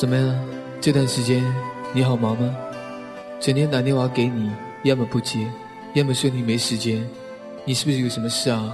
怎么样？这段时间你好忙吗？整天打电话给你，要么不接，要么说你没时间。你是不是有什么事啊？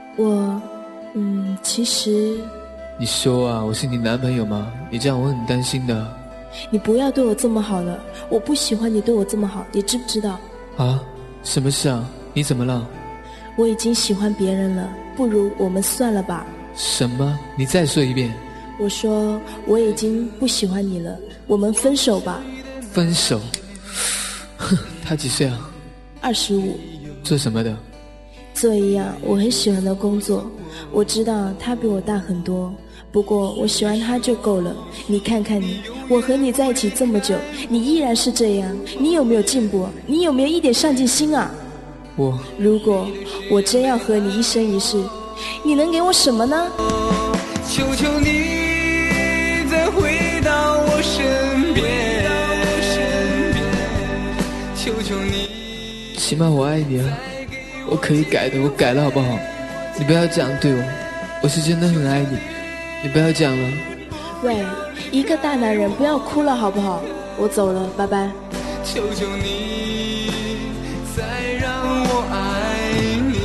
其实…… 你说啊，我是你男朋友吗？你这样我很担心的。 你不要对我这么好了，我不喜欢你对我这么好，你知不知道？ 啊？什么事啊？你怎么了？ 我已经喜欢别人了，不如我们算了吧。 什么？你再说一遍。 我说我已经不喜欢你了，我们分手吧。 分手？哼，他几岁啊 ？25。 做什么的？ 做一样我很喜欢的工作。我知道他比我大很多，不过我喜欢他就够了。你看看你，我和你在一起这么久，你依然是这样，你有没有进步？你有没有一点上进心啊？如果我真要和你一生一世，你能给我什么呢？ 求求你再回到我身边，求求你。 起码我爱你啊，我可以改的，我改了好不好？你不要这样对我，我是真的很爱你，你不要讲了。 喂，一个大男人不要哭了好不好？我走了，拜拜。 求求你再让我爱你。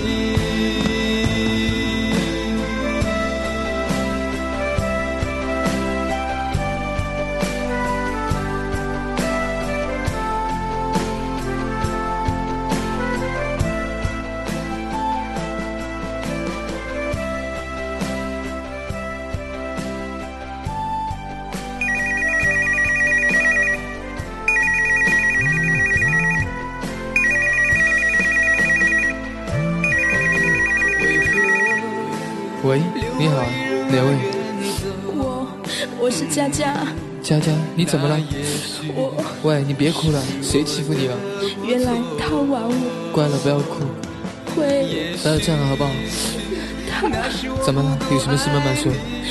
喂，你好，哪位？ 我是佳佳。 佳佳，你怎么了？喂，你别哭了，谁欺负你了？ 原来他玩我。 乖了，不要哭。 会。 不要这样了，好不好？ 他怎么了？有什么事慢慢说。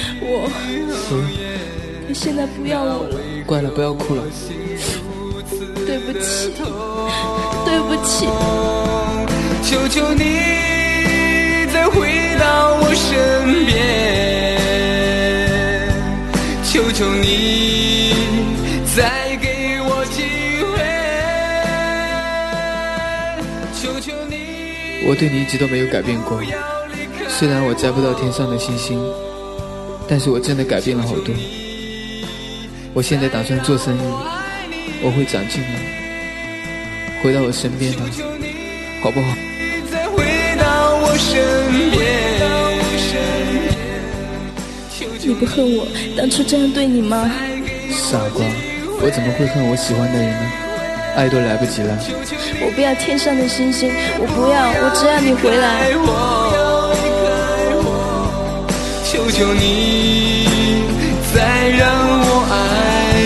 他现在不要我了。 乖了，不要哭了。 对不起，对不起。 求求你再回到我身边，求求你再给我机会，求求你。 我对你一直都没有改变过，虽然我摘不到天上的星星，但是我真的改变了好多。我现在打算做生意，我会长进的，回到我身边的，好不好？ 再回到我身边。 你不恨我当初这样对你吗？ 傻瓜，我怎么会恨我喜欢的人呢？爱都来不及了。 我不要天上的星星，我不要，我只要你回来。 求求你再让我爱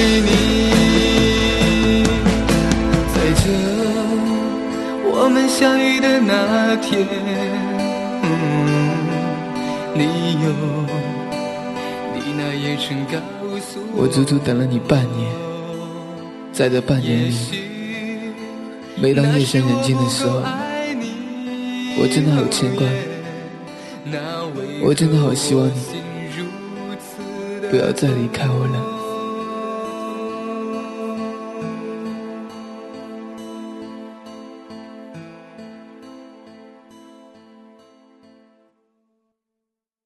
你。在这我们相遇的那天，你有你那眼神告诉我足足等了你半年，在这半年里，每当夜深人静的时候，我真的好牵挂你，我真的好希望你不要再离开我了。